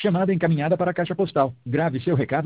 Chamada encaminhada para a caixa postal. Grave seu recado